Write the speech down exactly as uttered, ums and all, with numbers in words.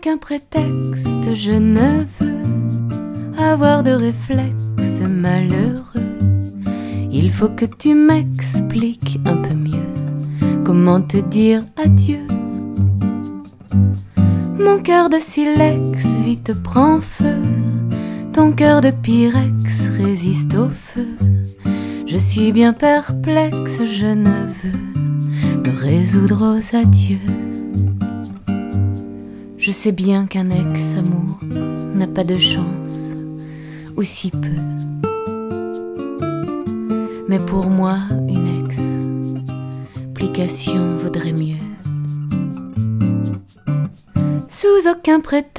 aucun prétexte, je ne veux avoir de réflexe malheureux. Il faut que tu m'expliques un peu mieux comment te dire adieu. Mon cœur de silex vite prend feu, ton cœur de pyrex résiste au feu. Je suis bien perplexe, je ne veux me résoudre aux adieux. Je sais bien qu'un ex-amour n'a pas de chance, ou si peu. Mais pour moi, une explication vaudrait mieux. Sous aucun prétexte